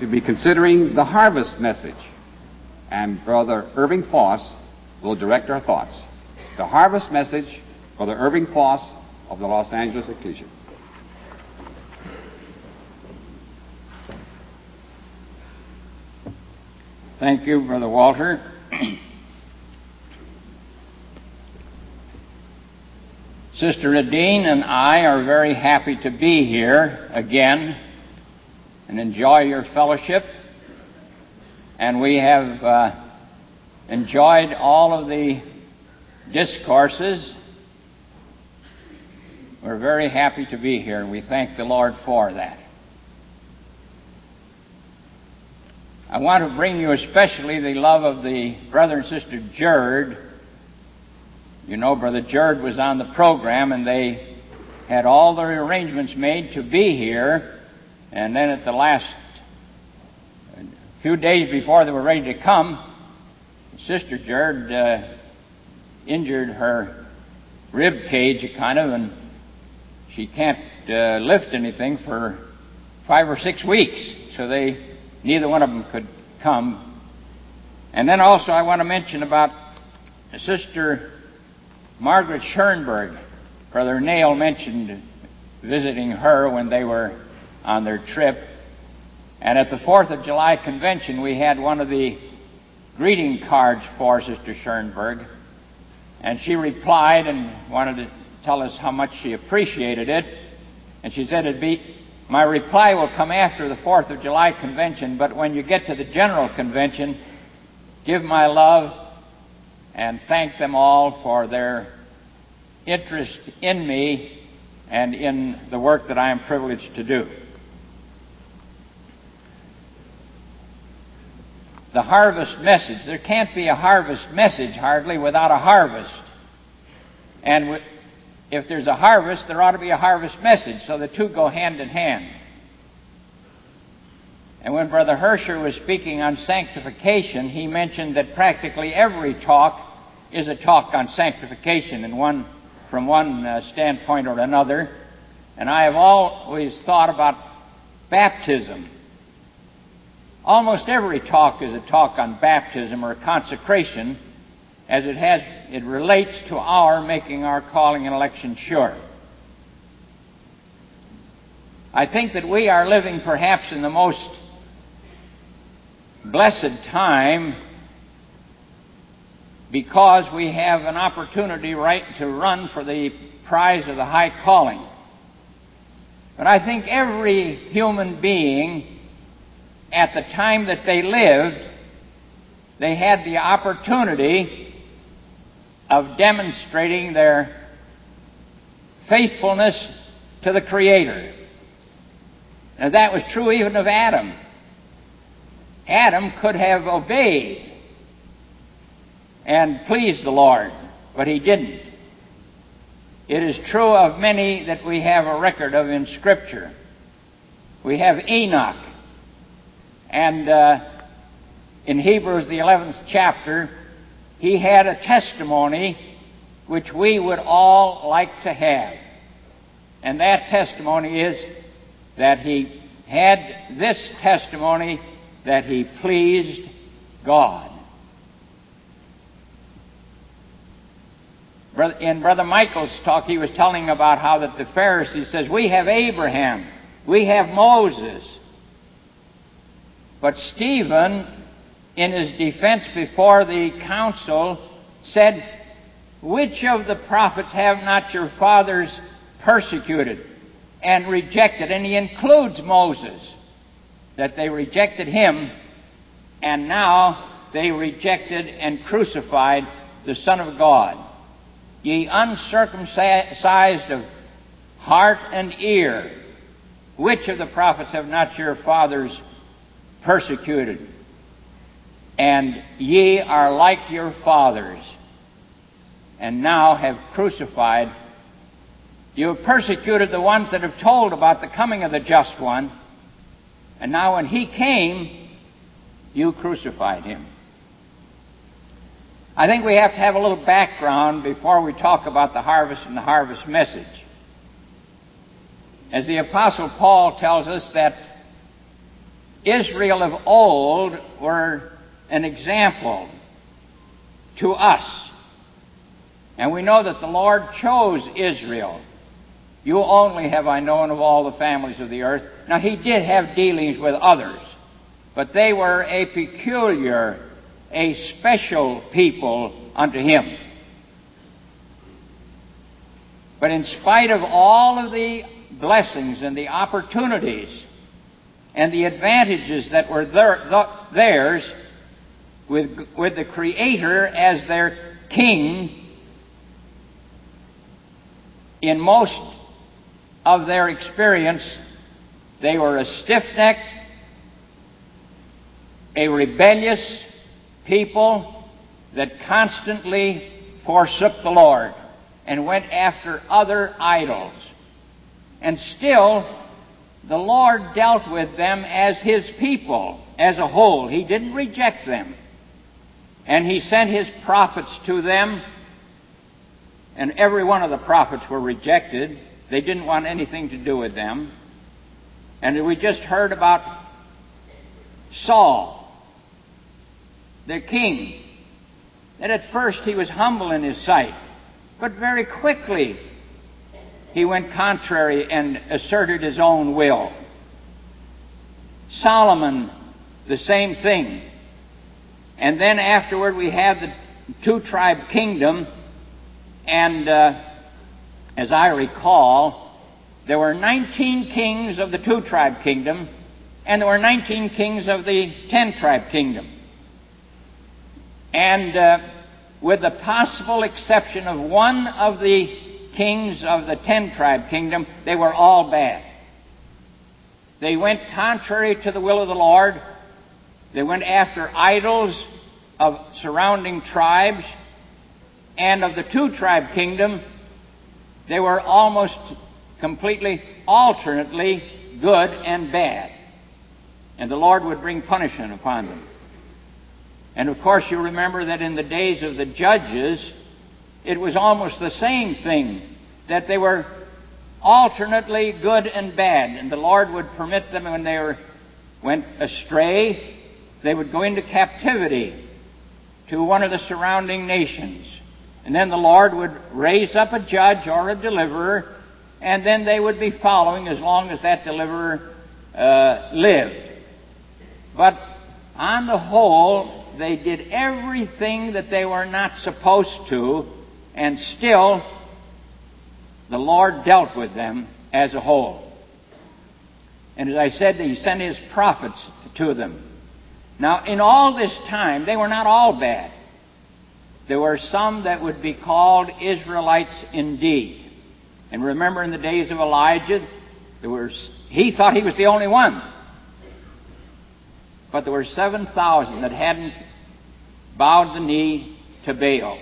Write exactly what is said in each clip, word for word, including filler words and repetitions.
to be considering the harvest message, and Brother Irving Foss will direct our thoughts. The harvest message, Brother Irving Foss of the Los Angeles Ecclesia. Thank you, Brother Walter. Sister Nadine and I are very happy to be here again and enjoy your fellowship. And we have uh, enjoyed all of the discourses. We're very happy to be here, and we thank the Lord for that. I want to bring you especially the love of the brother and sister Jerd. You know, Brother Jerd was on the program, and they had all their arrangements made to be here. And then at the last few days before they were ready to come, Sister Jerd uh, injured her rib cage, kind of, and she can't uh, lift anything for five or six weeks. So they, neither one of them could come. And then also I want to mention about Sister Margaret Schoenberg. Brother Nail mentioned visiting her when they were on their trip. And at the fourth of July convention, we had one of the greeting cards for Sister Schoenberg. And she replied and wanted to tell us how much she appreciated it. And she said, it'd be, my reply will come after the fourth of July convention, but when you get to the general convention, give my love and thank them all for their interest in me and in the work that I am privileged to do. The harvest message. There can't be a harvest message hardly without a harvest. And if there's a harvest, there ought to be a harvest message, so the two go hand in hand. And when Brother Herscher was speaking on sanctification, he mentioned that practically every talk is a talk on sanctification in one, from one uh, standpoint or another. And I have always thought about baptism. Almost every talk is a talk on baptism or consecration, as it has, it relates to our making our calling and election sure. I think that we are living perhaps in the most blessed time because we have an opportunity right to run for the prize of the high calling. But I think every human being, at the time that they lived, they had the opportunity of demonstrating their faithfulness to the Creator. Now that was true even of Adam. Adam could have obeyed and pleased the Lord, but he didn't. It is true of many that we have a record of in Scripture. We have Enoch, and uh, in Hebrews, the eleventh chapter, he had a testimony which we would all like to have. And that testimony is that he had this testimony that he pleased God. In Brother Michael's talk, he was telling about how that the Pharisees says, we have Abraham, we have Moses. But Stephen, in his defense before the council, said, which of the prophets have not your fathers persecuted and rejected? And he includes Moses, that they rejected him, and now they rejected and crucified the Son of God. Ye uncircumcised of heart and ear, which of the prophets have not your fathers persecuted? And ye are like your fathers, and now have crucified. You have persecuted the ones that have told about the coming of the just one, and now when he came, you crucified him. I think we have to have a little background before we talk about the harvest and the harvest message. As the Apostle Paul tells us that Israel of old were an example to us. And we know that the Lord chose Israel. You only have I known of all the families of the earth. Now, he did have dealings with others, but they were a peculiar, a special people unto him. But in spite of all of the blessings and the opportunities and the advantages that were their, theirs, with, with the Creator as their king, in most of their experience, they were a stiff-necked, a rebellious people that constantly forsook the Lord and went after other idols. And still, the Lord dealt with them as his people as a whole. He didn't reject them. And he sent his prophets to them, and every one of the prophets were rejected. They didn't want anything to do with them. And we just heard about Saul, the king, that at first he was humble in his sight, but very quickly he went contrary and asserted his own will. Solomon, the same thing. And then afterward we have the two-tribe kingdom, and uh, as I recall, there were nineteen kings of the two-tribe kingdom, and there were nineteen kings of the ten-tribe kingdom. And uh, with the possible exception of one of the kings of the ten-tribe kingdom, they were all bad. They went contrary to the will of the Lord. They went after idols of surrounding tribes. And of the two-tribe kingdom, they were almost completely, alternately good and bad. And the Lord would bring punishment upon them. And of course, you remember that in the days of the judges, it was almost the same thing, that they were alternately good and bad. And the Lord would permit them when they were, went astray, they would go into captivity to one of the surrounding nations. And then the Lord would raise up a judge or a deliverer, and then they would be following as long as that deliverer uh, lived. But on the whole, they did everything that they were not supposed to, and still the Lord dealt with them as a whole. And as I said, he sent his prophets to them. Now, in all this time, they were not all bad. There were some that would be called Israelites indeed. And remember, in the days of Elijah, there were, he thought he was the only one. But there were seven thousand that hadn't bowed the knee to Baal.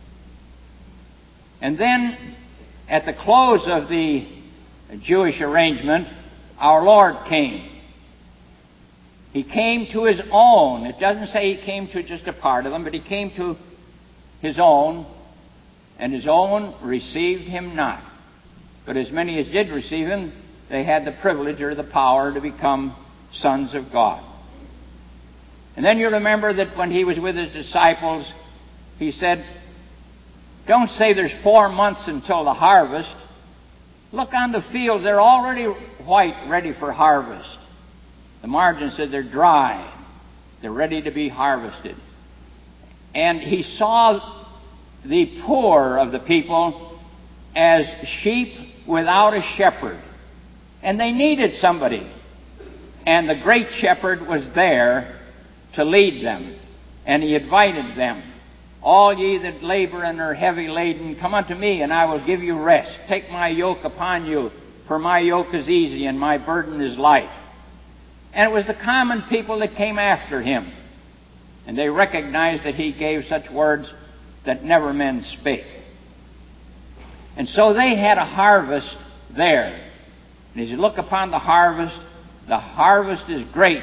And then, at the close of the Jewish arrangement, our Lord came. He came to his own. It doesn't say he came to just a part of them, but he came to his own, and his own received him not. But as many as did receive him, they had the privilege or the power to become sons of God. And then you remember that when he was with his disciples, he said, don't say there's four months until the harvest. Look on the fields, they're already white, ready for harvest. The margin said they're dry. They're ready to be harvested. And he saw the poor of the people as sheep without a shepherd. And they needed somebody. And the great shepherd was there to lead them. And he invited them. All ye that labor and are heavy laden, come unto me, and I will give you rest. Take my yoke upon you, for my yoke is easy and my burden is light. And it was the common people that came after him. And they recognized that he gave such words that never men spake. And so they had a harvest there. And as you look upon the harvest, the harvest is great,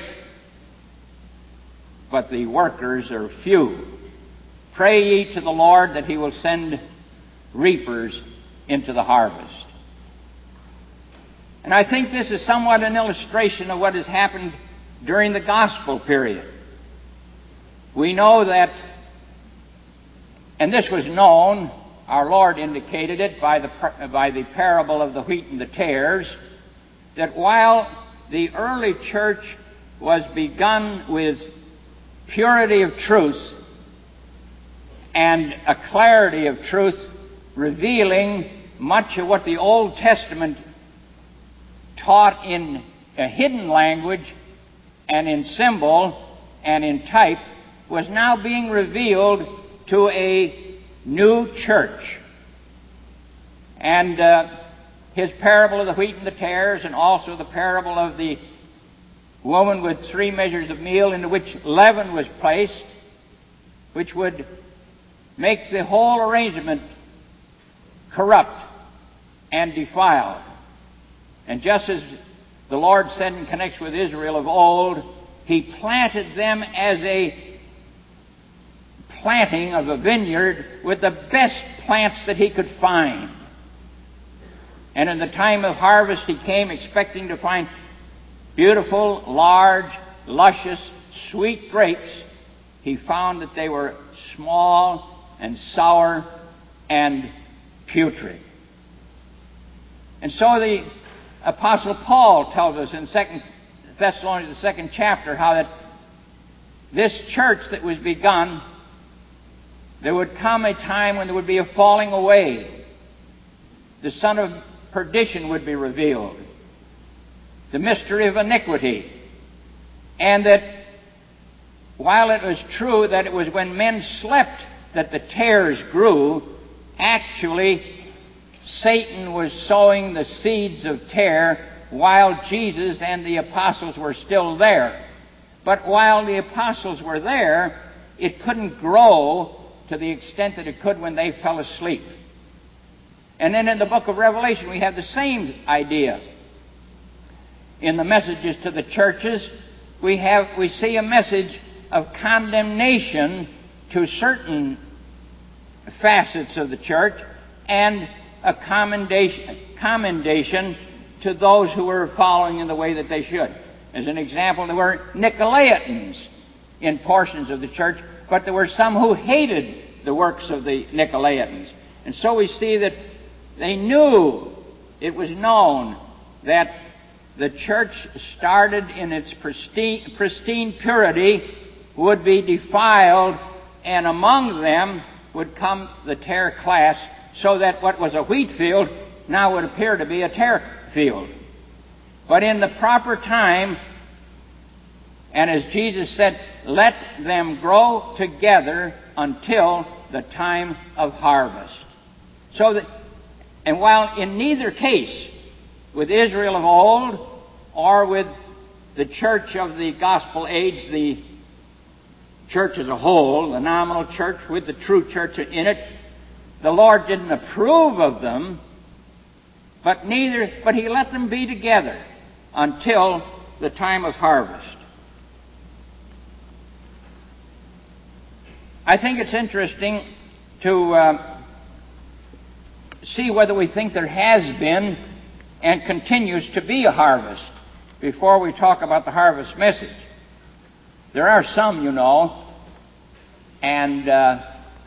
but the workers are few. Pray ye to the Lord that he will send reapers into the harvest. And I think this is somewhat an illustration of what has happened during the gospel period. We know that, and this was known, our Lord indicated it by the, by the parable of the wheat and the tares, that while the early church was begun with purity of truth and a clarity of truth, revealing much of what the Old Testament taught in a hidden language and in symbol and in type, was now being revealed to a new church. And uh, his parable of the wheat and the tares, and also the parable of the woman with three measures of meal into which leaven was placed, which would make the whole arrangement corrupt and defiled. And just as the Lord said in connection with Israel of old, He planted them as a planting of a vineyard with the best plants that He could find. And in the time of harvest, He came expecting to find beautiful, large, luscious, sweet grapes. He found that they were small and sour and putrid. And so the Apostle Paul tells us in Second Thessalonians, the second chapter, how that this church that was begun, there would come a time when there would be a falling away. The son of perdition would be revealed. The mystery of iniquity. And that while it was true that it was when men slept that the tares grew, actually Satan was sowing the seeds of tare while Jesus and the apostles were still there. But while the apostles were there, it couldn't grow to the extent that it could when they fell asleep. And then in the book of Revelation, we have the same idea. In the messages to the churches, we have we see a message of condemnation to certain facets of the church and a commendation, commendation to those who were following in the way that they should. As an example, there were Nicolaitans in portions of the church, but there were some who hated the works of the Nicolaitans. And so we see that they knew, it was known, that the church started in its pristine, pristine purity, would be defiled, and among them would come the tare class, so that what was a wheat field now would appear to be a tare field. But in the proper time, and as Jesus said, let them grow together until the time of harvest. So that, and while in neither case, with Israel of old or with the church of the gospel age, the church as a whole, the nominal church with the true church in it, the Lord didn't approve of them, but neither, but He let them be together until the time of harvest. I think it's interesting to uh, see whether we think there has been and continues to be a harvest before we talk about the harvest message. There are some, you know, and uh,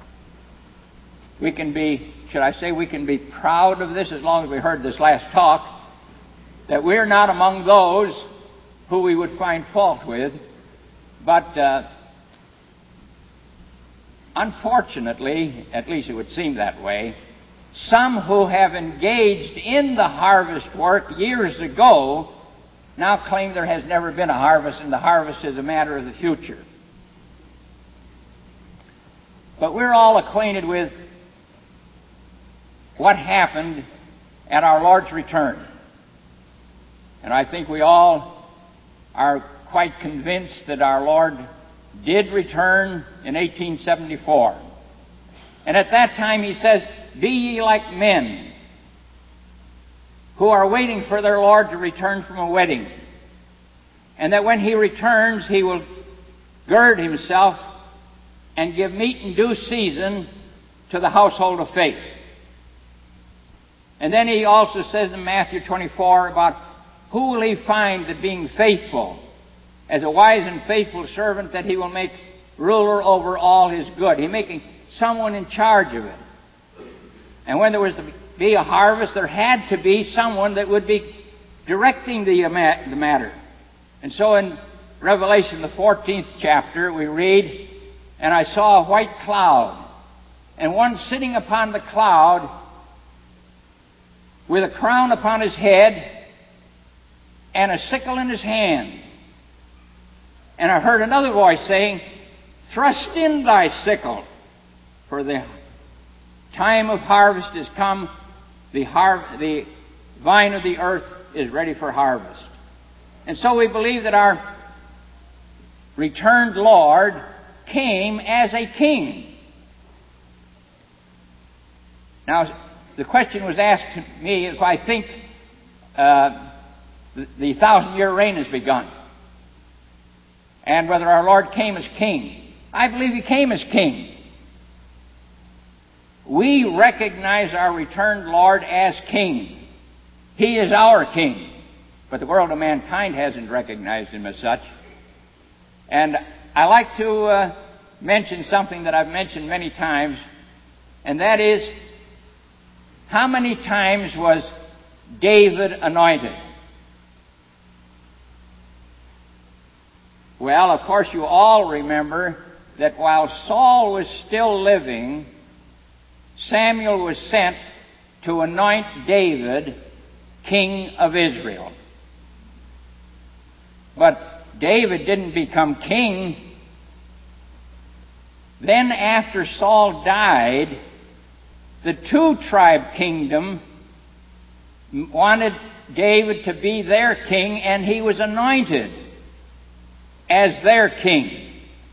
we can be, should I say, we can be proud of this as long as we heard this last talk, that we're not among those who we would find fault with, but uh, unfortunately, at least it would seem that way, some who have engaged in the harvest work years ago now claim there has never been a harvest, and the harvest is a matter of the future. But we're all acquainted with what happened at our Lord's return. And I think we all are quite convinced that our Lord did return in eighteen seventy-four. And at that time He says, be ye like men who are waiting for their Lord to return from a wedding. And that when He returns, He will gird Himself and give meat in due season to the household of faith. And then He also says in Matthew twenty-four about who will He find that being faithful as a wise and faithful servant that he will make ruler over all his good. He's making someone in charge of it. And when there was to be a harvest, there had to be someone that would be directing the, the matter. And so in Revelation, the fourteenth chapter, we read, "And I saw a white cloud, and one sitting upon the cloud with a crown upon his head and a sickle in his hand. And I heard another voice saying, Thrust in thy sickle, for the time of harvest is come, the, har- the vine of the earth is ready for harvest." And so we believe that our returned Lord came as a king. Now, the question was asked to me if I think uh, the, the thousand-year reign has begun, and whether our Lord came as king. I believe he came as king. We recognize our returned Lord as king. He is our king. But the world of mankind hasn't recognized him as such. And I like to uh, mention something that I've mentioned many times, and that is, how many times was David anointed? Well, of course, you all remember that while Saul was still living, Samuel was sent to anoint David king of Israel. But David didn't become king. Then after Saul died, the two-tribe kingdom wanted David to be their king, and he was anointed as their king.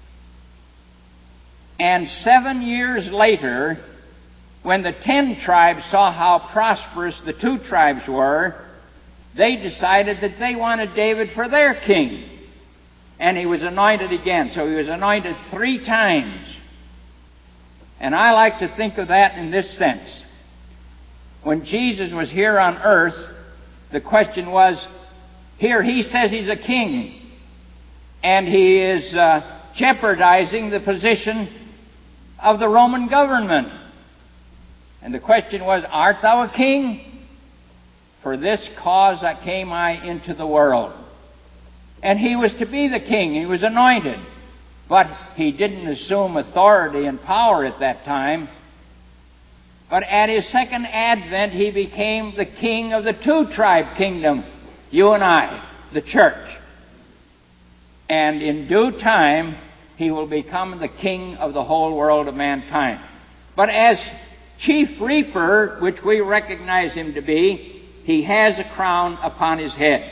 And seven years later, when the ten tribes saw how prosperous the two tribes were, they decided that they wanted David for their king. And he was anointed again. So he was anointed three times. And I like to think of that in this sense. When Jesus was here on earth, the question was, here he says he's a king, and he is uh, jeopardizing the position of the Roman government. And the question was, art thou a king? For this cause I came I into the world. And he was to be the king. He was anointed. But he didn't assume authority and power at that time. But at his second advent, he became the king of the two-tribe kingdom, you and I, the church. And in due time, he will become the king of the whole world of mankind. But as chief reaper, which we recognize him to be, he has a crown upon his head.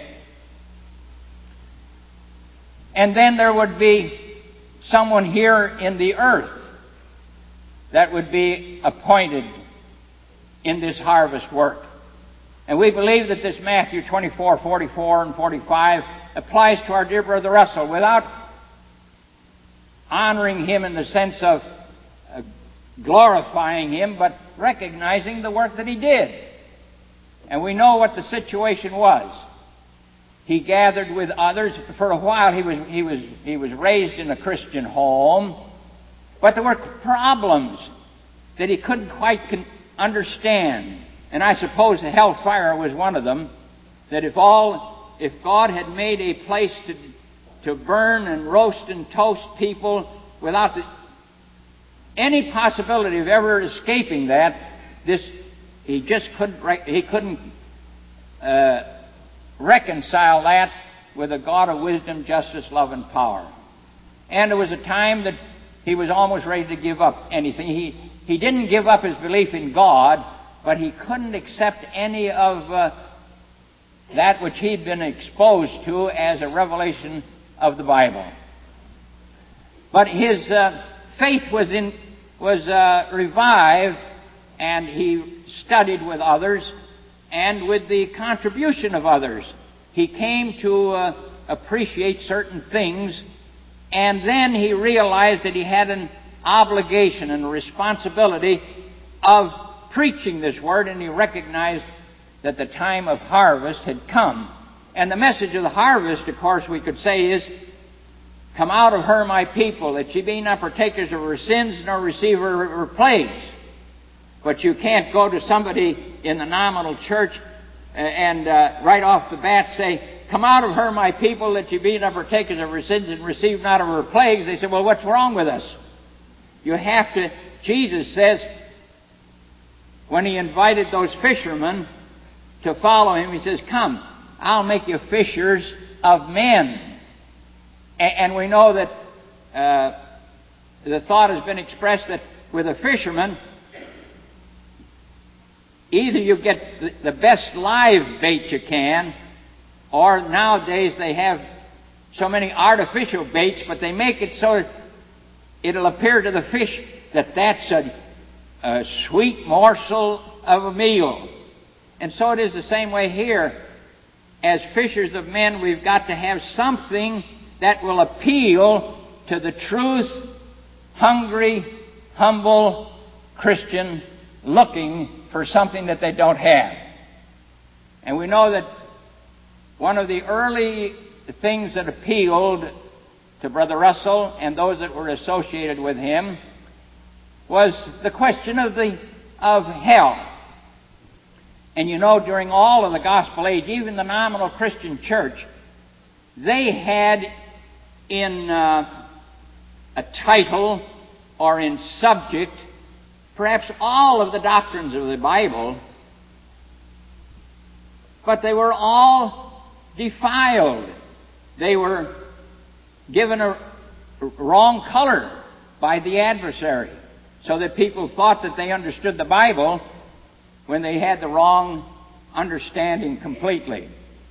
And then there would be someone here in the earth that would be appointed in this harvest work. And we believe that this Matthew twenty-four, forty-four, and forty-five applies to our dear Brother Russell without honoring him in the sense of uh, glorifying him, but recognizing the work that he did. And we know what the situation was. He gathered with others. For a while he was, he was, he was raised in a Christian home, but there were problems that he couldn't quite con- understand. And I suppose the hellfire was one of them, that if all, if God had made a place to, to burn and roast and toast people without the, any possibility of ever escaping that, this, he just couldn't, he couldn't uh, reconcile that with a God of wisdom, justice, love, and power. And there was a time that he was almost ready to give up anything. He, he didn't give up his belief in God, but he couldn't accept any of uh, that which he'd been exposed to as a revelation of the Bible. But his uh, faith was in was uh, revived, and he studied with others, and with the contribution of others, he came to uh, appreciate certain things, and then he realized that he had an obligation and a responsibility of preaching this word, and he recognized that the time of harvest had come. And the message of the harvest, of course, we could say is Come out of her, my people, that ye be not partakers of her sins, nor receive her, her plagues. But you can't go to somebody in the nominal church and uh, right off the bat say, come out of her, my people, that ye be not partakers of her sins, and receive not of her plagues. They say, well, what's wrong with us? You have to, Jesus says, when he invited those fishermen to follow him, he says, come, I'll make you fishers of men. And we know that uh, the thought has been expressed that with a fisherman, either you get the best live bait you can, or nowadays they have so many artificial baits, but they make it so it'll appear to the fish that that's a, a sweet morsel of a meal. And so it is the same way here. As fishers of men, we've got to have something that will appeal to the truth, hungry, humble Christian looking for something that they don't have. And we know that one of the early things that appealed to Brother Russell and those that were associated with him was the question of the of hell. And you know, during all of the gospel age, even the nominal Christian church, they had in uh, a title or in subject perhaps all of the doctrines of the Bible, but they were all defiled. They were given a wrong color by the adversary, so that people thought that they understood the Bible when they had the wrong understanding completely.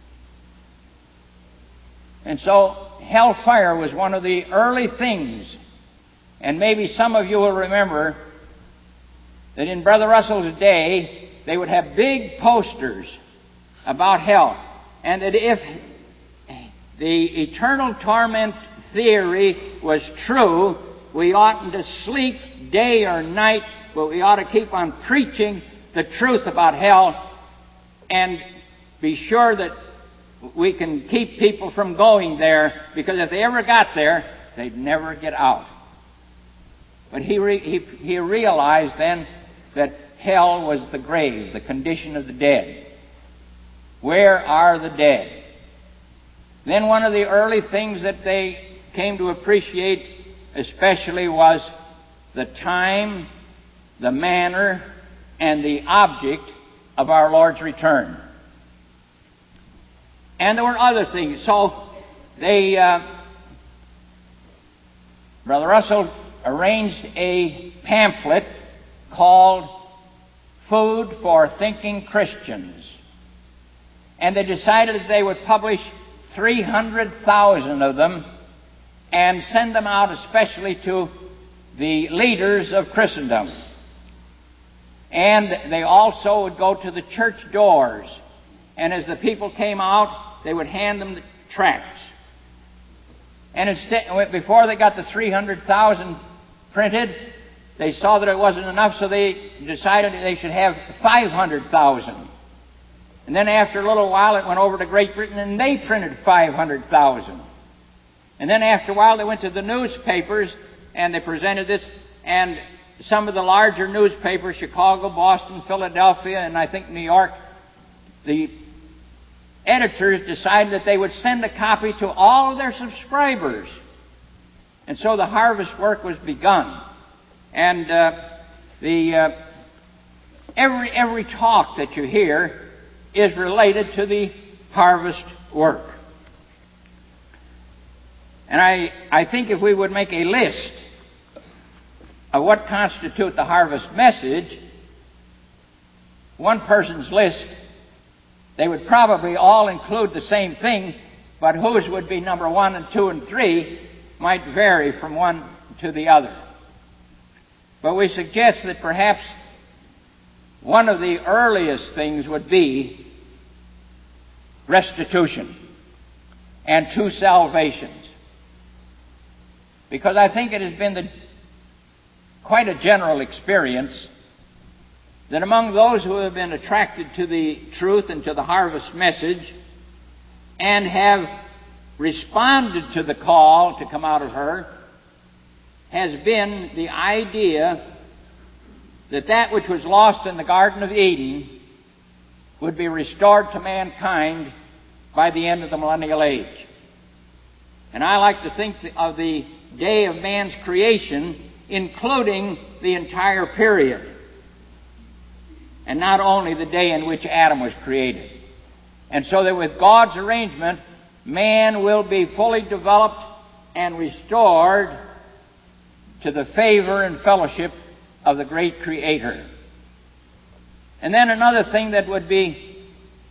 And so hellfire was one of the early things. And maybe some of you will remember that in Brother Russell's day, they would have big posters about hell. And that if the eternal torment theory was true, we oughtn't to sleep day or night, but we ought to keep on preaching the truth about hell and be sure that we can keep people from going there, because if they ever got there, they'd never get out. But he, re- he, he realized then that hell was the grave, the condition of the dead. Where are the dead? Then one of the early things that they came to appreciate especially was the time, the manner, and the object of our Lord's return. And there were other things. So they, uh, Brother Russell arranged a pamphlet called Food for Thinking Christians. And they decided that they would publish three hundred thousand of them and send them out especially to the leaders of Christendom. And they also would go to the church doors. And as the people came out, they would hand them the tracts. And instead, before they got the three hundred thousand printed, they saw that it wasn't enough, so they decided that they should have five hundred thousand. And then after a little while, it went over to Great Britain, and they printed five hundred thousand. And then after a while, they went to the newspapers, and they presented this, and some of the larger newspapers, Chicago, Boston, Philadelphia, and I think New York, the editors decided that they would send a copy to all of their subscribers. And so the harvest work was begun. And uh, the uh, every every talk that you hear is related to the harvest work. And I, I think if we would make a list of what constitute the harvest message, one person's list, they would probably all include the same thing, but whose would be number one and two and three might vary from one to the other. But we suggest that perhaps one of the earliest things would be restitution and two salvations. Because I think it has been the, quite a general experience that among those who have been attracted to the truth and to the harvest message and have responded to the call to come out of her has been the idea that that which was lost in the Garden of Eden would be restored to mankind by the end of the millennial age. And I like to think of the day of man's creation including the entire period, and not only the day in which Adam was created. And so that with God's arrangement, man will be fully developed and restored to the favor and fellowship of the great Creator. And then another thing that would be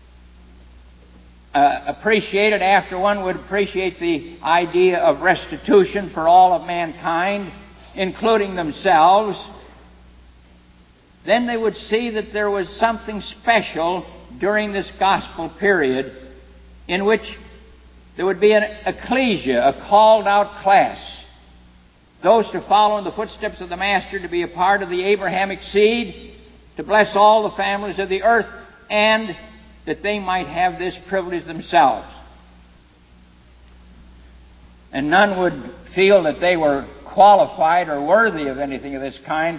uh, appreciated after one would appreciate the idea of restitution for all of mankind, including themselves, then they would see that there was something special during this gospel period in which there would be an ecclesia, a called-out class, those to follow in the footsteps of the Master, to be a part of the Abrahamic seed, to bless all the families of the earth, and that they might have this privilege themselves. And none would feel that they were qualified or worthy of anything of this kind.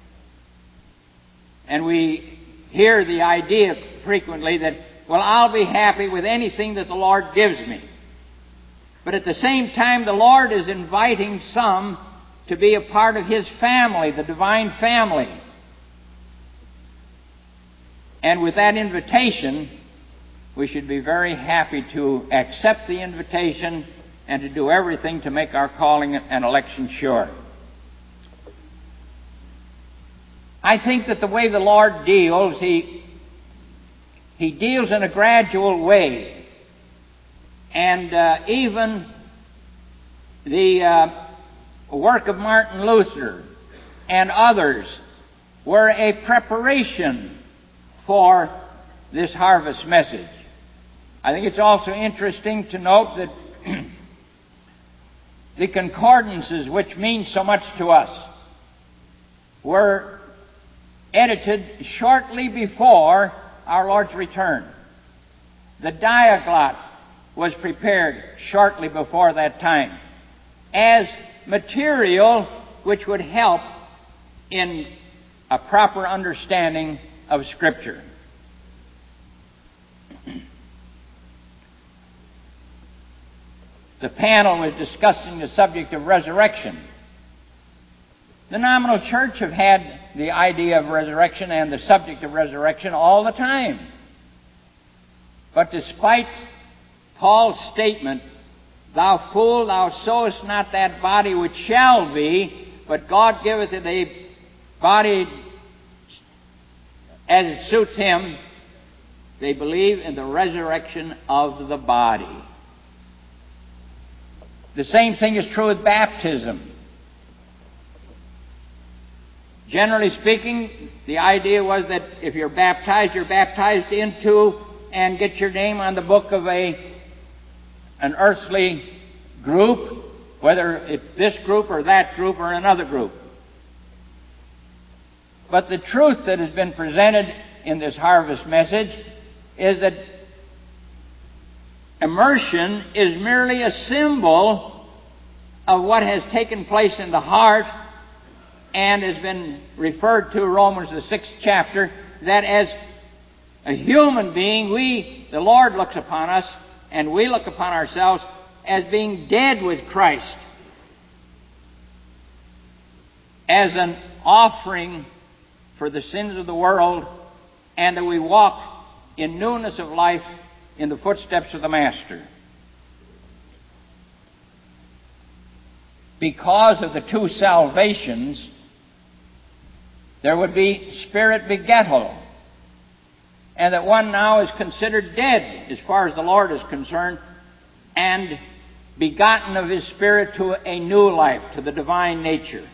And we hear the idea frequently that, well, I'll be happy with anything that the Lord gives me. But at the same time, the Lord is inviting some to be a part of His family, the divine family. And with that invitation, we should be very happy to accept the invitation and to do everything to make our calling and election sure. I think that the way the Lord deals, He, he deals in a gradual way. And uh, even the uh, work of Martin Luther and others were a preparation for this harvest message. I think it's also interesting to note that the concordances, which mean so much to us, were edited shortly before our Lord's return. The Diaglott was prepared shortly before that time as material which would help in a proper understanding of Scripture. The panel was discussing the subject of resurrection. The nominal church have had the idea of resurrection and the subject of resurrection all the time. But despite Paul's statement, "Thou fool, thou sowest not that body which shall be, but God giveth it a body as it suits Him," they believe in the resurrection of the body. The same thing is true with baptism. Generally speaking, the idea was that if you're baptized, you're baptized into and get your name on the book of a an earthly group, whether it's this group or that group or another group. But the truth that has been presented in this harvest message is that immersion is merely a symbol of what has taken place in the heart, and has been referred to Romans the sixth chapter, that as a human being, we, the Lord looks upon us, and we look upon ourselves as being dead with Christ, as an offering for the sins of the world, and that we walk in newness of life in the footsteps of the Master. Because of the two salvations, there would be spirit begettal, and that one now is considered dead as far as the Lord is concerned, and begotten of His Spirit to a new life, to the divine nature.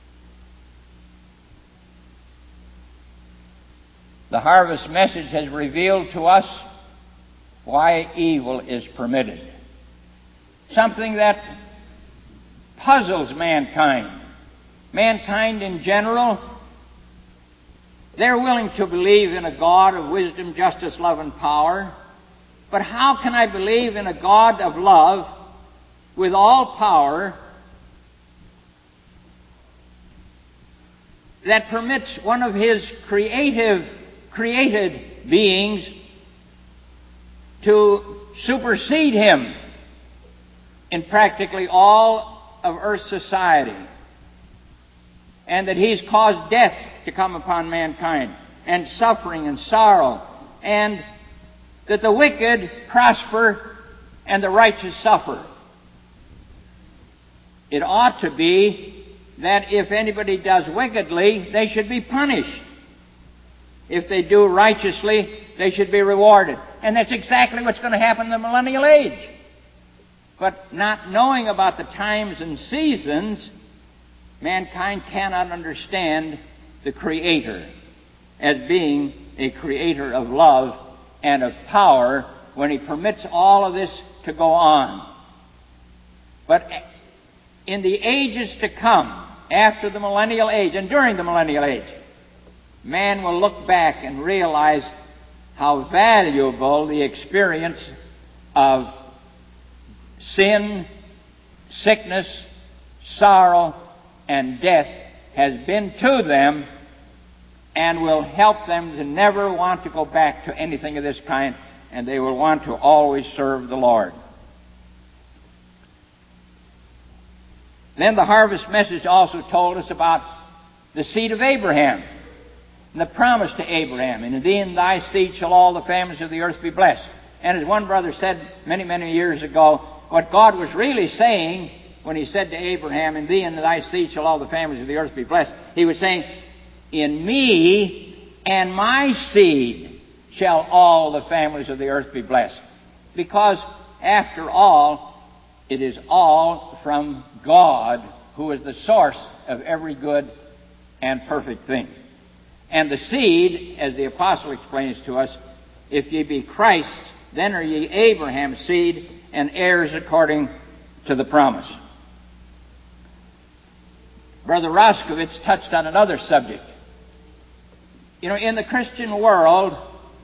The harvest message has revealed to us why evil is permitted. Something that puzzles mankind. Mankind in general, they're willing to believe in a God of wisdom, justice, love, and power. But how can I believe in a God of love with all power that permits one of His creative, created beings to supersede Him in practically all of Earth's society, and that He's caused death to come upon mankind, and suffering and sorrow, and that the wicked prosper and the righteous suffer. It ought to be that if anybody does wickedly, they should be punished. If they do righteously, they should be rewarded. And that's exactly what's going to happen in the millennial age. But not knowing about the times and seasons, mankind cannot understand the Creator as being a creator of love and of power when He permits all of this to go on. But in the ages to come, after the millennial age and during the millennial age, man will look back and realize how valuable the experience of sin, sickness, sorrow, and death has been to them, and will help them to never want to go back to anything of this kind, and they will want to always serve the Lord. Then the harvest message also told us about the seed of Abraham, and the promise to Abraham, "And in thee and thy seed shall all the families of the earth be blessed." And as one brother said many, many years ago, what God was really saying when He said to Abraham, "In thee and thy seed shall all the families of the earth be blessed," He was saying, "In me and my seed shall all the families of the earth be blessed." Because, after all, it is all from God, who is the source of every good and perfect thing. And the seed, as the apostle explains to us, "If ye be Christ, then are ye Abraham's seed, and heirs according to the promise." Brother Roskovitz touched on another subject. You know, in the Christian world,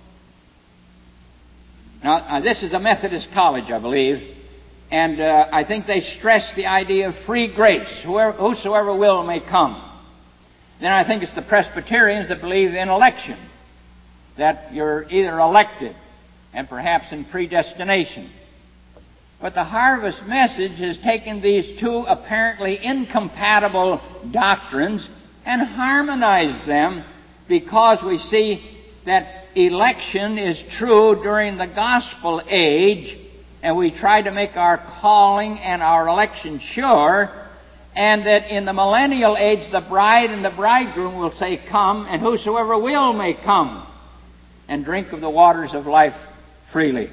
now this is a Methodist college, I believe, and uh, I think they stress the idea of free grace. Whoever, whosoever will may come. Then I think it's the Presbyterians that believe in election, that you're either elected and perhaps in predestination. But the harvest message has taken these two apparently incompatible doctrines and harmonized them, because we see that election is true during the gospel age, and we try to make our calling and our election sure, and that in the millennial age the bride and the bridegroom will say, "Come, and whosoever will may come and drink of the waters of life freely."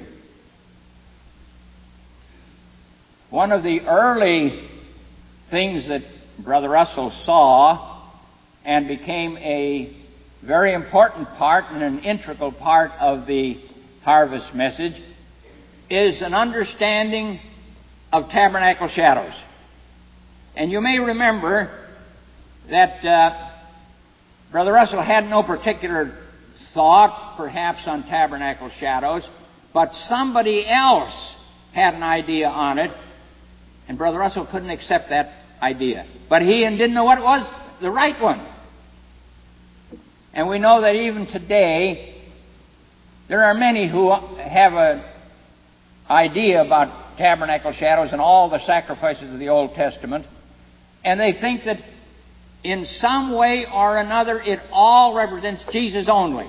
One of the early things that Brother Russell saw and became a very important part and an integral part of the harvest message is an understanding of tabernacle shadows. And you may remember that uh, Brother Russell had no particular thought, perhaps, on tabernacle shadows, but somebody else had an idea on it, and Brother Russell couldn't accept that idea. But he didn't know what was the right one. And we know that even today, there are many who have an idea about tabernacle shadows and all the sacrifices of the Old Testament, and they think that in some way or another it all represents Jesus only.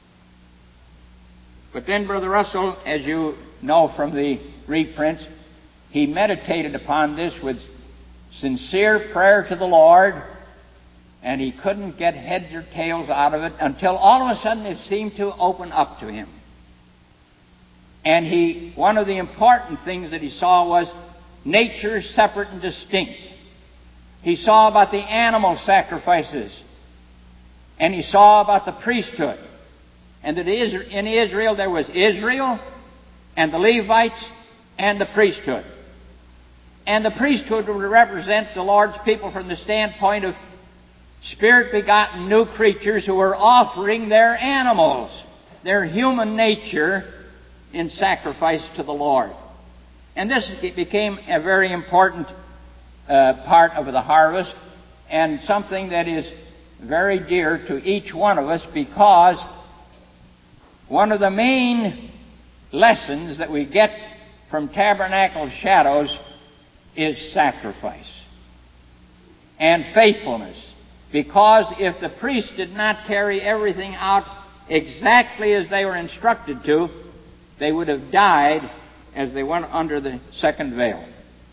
But then Brother Russell, as you know from the reprints, he meditated upon this with sincere prayer to the Lord, and he couldn't get heads or tails out of it until all of a sudden it seemed to open up to him. And he, one of the important things that he saw was nature separate and distinct. He saw about the animal sacrifices, and he saw about the priesthood, and that in Israel there was Israel and the Levites and the priesthood. And the priesthood would represent the Lord's people from the standpoint of Spirit-begotten new creatures who were offering their animals, their human nature, in sacrifice to the Lord. And this became a very important uh, part of the harvest, and something that is very dear to each one of us, because one of the main lessons that we get from Tabernacle Shadows is sacrifice and faithfulness. Because if the priest did not carry everything out exactly as they were instructed to, they would have died as they went under the second veil.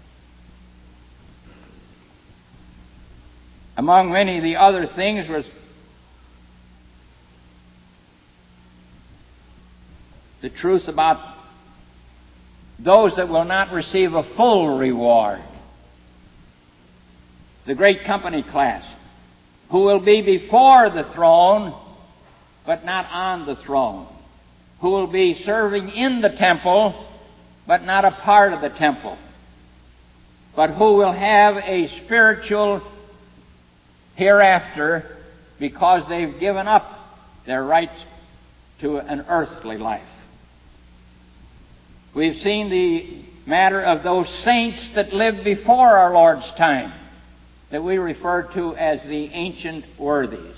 Among many of the other things was the truth about those that will not receive a full reward. The great company class, who will be before the throne, but not on the throne. Who will be serving in the temple, but not a part of the temple. But who will have a spiritual hereafter, because they've given up their right to an earthly life. We've seen the matter of those saints that lived before our Lord's time, that we refer to as the ancient worthies.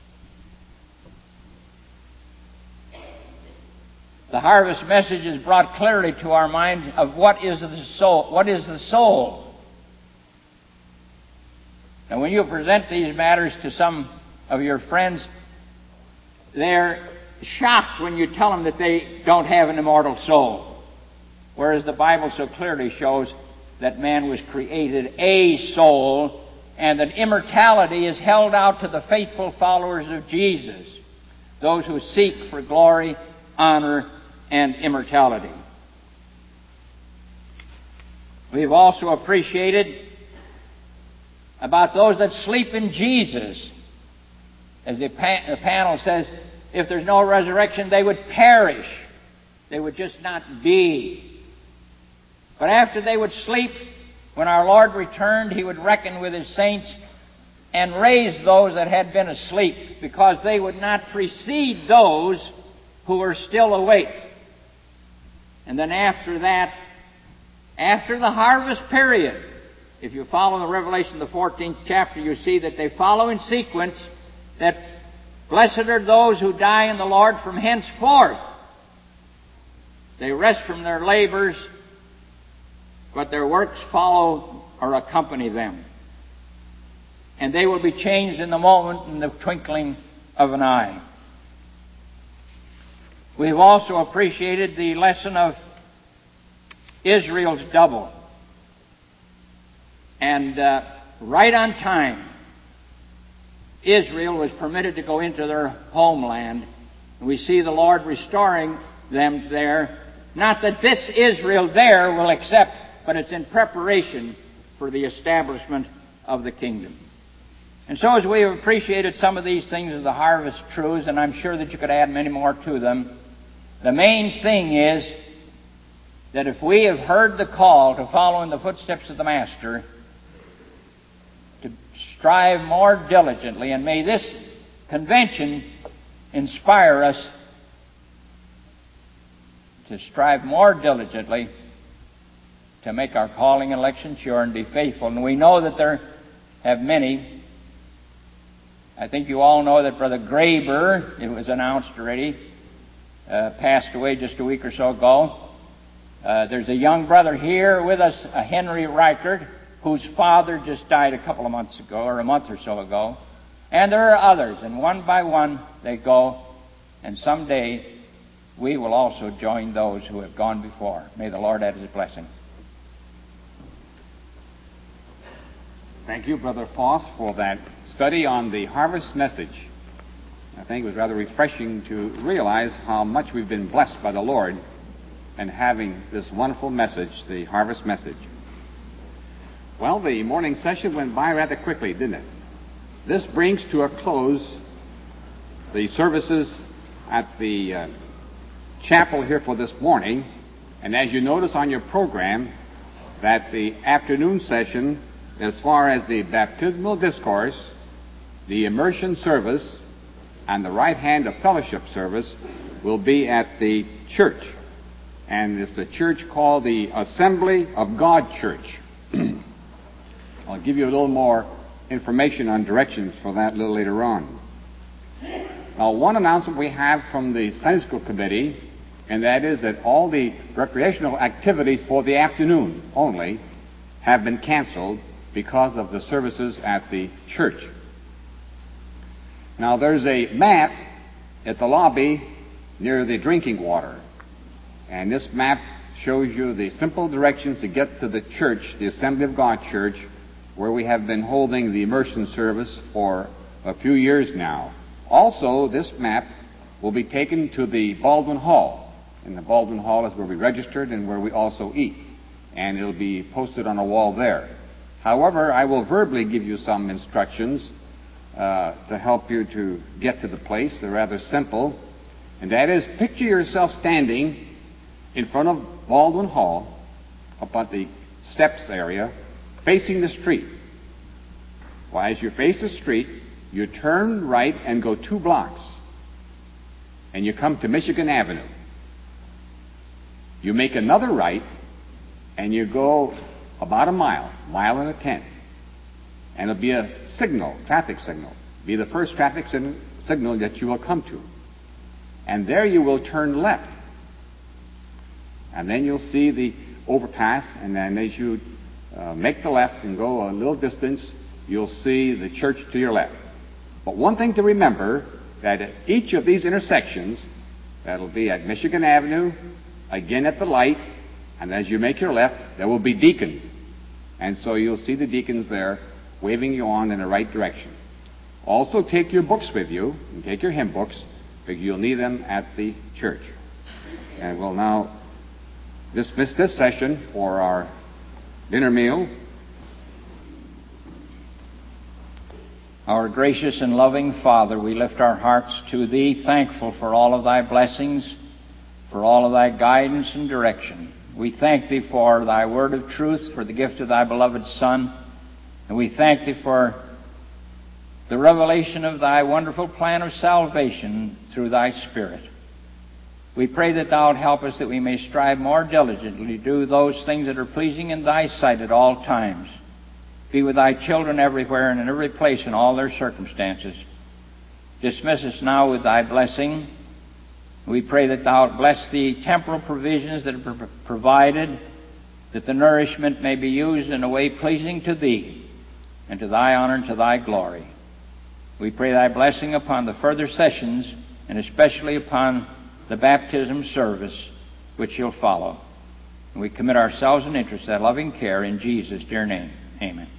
The harvest message is brought clearly to our mind of what is the soul. What is the soul? And when you present these matters to some of your friends, they're shocked when you tell them that they don't have an immortal soul. Whereas the Bible so clearly shows that man was created a soul, and that immortality is held out to the faithful followers of Jesus, those who seek for glory, honor, and immortality. We've also appreciated about those that sleep in Jesus. As the, pa- the panel says, if there's no resurrection, they would perish. They would just not be. But after they would sleep, when our Lord returned, He would reckon with His saints and raise those that had been asleep, because they would not precede those who were still awake. And then after that, after the harvest period, if you follow the Revelation, the fourteenth chapter, you see that they follow in sequence that blessed are those who die in the Lord from henceforth. They rest from their labors, but their works follow or accompany them. And they will be changed in the moment, in the twinkling of an eye. We've also appreciated the lesson of Israel's double. And uh, right on time, Israel was permitted to go into their homeland. We see the Lord restoring them there. Not that this Israel there will accept, but it's in preparation for the establishment of the kingdom. And so as we have appreciated some of these things of the harvest truths, and I'm sure that you could add many more to them, the main thing is that if we have heard the call to follow in the footsteps of the Master, to strive more diligently, and may this convention inspire us to strive more diligently to make our calling and election sure and be faithful. And we know that there have many. I think you all know that Brother Graber, it was announced already, uh, passed away just a week or so ago. Uh, there's a young brother here with us, a Henry Reichert, whose father just died a couple of months ago, or a month or so ago. And there are others, and one by one they go, and someday we will also join those who have gone before. May the Lord add His blessing. Thank you, Brother Foss, for that study on the harvest message. I think it was rather refreshing to realize how much we've been blessed by the Lord in having this wonderful message, the harvest message. Well, the morning session went by rather quickly, didn't it? This brings to a close the services at the uh, chapel here for this morning. And as you notice on your program, that the afternoon session, as far as the baptismal discourse, the immersion service, and the right hand of fellowship service will be at the church. and it's the church called the Assembly of God Church. I'll give you a little more information on directions for that a little later on. Now, one announcement we have from the Sunday School Committee, and that is that all the recreational activities for the afternoon only have been canceled because of the services at the church. Now, there's a map at the lobby near the drinking water, and this map shows you the simple directions to get to the church, the Assembly of God Church, where we have been holding the immersion service for a few years now. Also, this map will be taken to the Baldwin Hall, and the Baldwin Hall is where we registered and where we also eat, and it'll be posted on a wall there. However, I will verbally give you some instructions uh, to help you to get to the place. They're rather simple, and that is, picture yourself standing in front of Baldwin Hall, up at the steps area, facing the street. Well, as you face the street, you turn right and go two blocks, and you come to Michigan Avenue. You make another right, and you go about a mile, mile and a tenth, and it'll be a signal, traffic signal. It'll be the first traffic sig- signal that you will come to. And there you will turn left. And then you'll see the overpass, and then as you uh, make the left and go a little distance, you'll see the church to your left. But one thing to remember, that at each of these intersections, that'll be at Michigan Avenue, again at the light, and as you make your left, there will be deacons. And so you'll see the deacons there waving you on in the right direction. Also take your books with you, and take your hymn books, because you'll need them at the church. And we'll now dismiss this session for our dinner meal. Our gracious and loving Father, we lift our hearts to Thee, thankful for all of Thy blessings, for all of Thy guidance and direction. We thank Thee for Thy word of truth, for the gift of Thy beloved Son, and we thank Thee for the revelation of Thy wonderful plan of salvation through Thy Spirit. We pray that Thou wilt help us, that we may strive more diligently to do those things that are pleasing in Thy sight at all times. Be with Thy children everywhere and in every place in all their circumstances. Dismiss us now with Thy blessing. We pray that Thou wilt bless the temporal provisions that are provided, that the nourishment may be used in a way pleasing to Thee, and to Thy honor and to Thy glory. We pray Thy blessing upon the further sessions, and especially upon the baptism service which shall follow. And we commit ourselves and interest to Thy loving care in Jesus' dear name. Amen.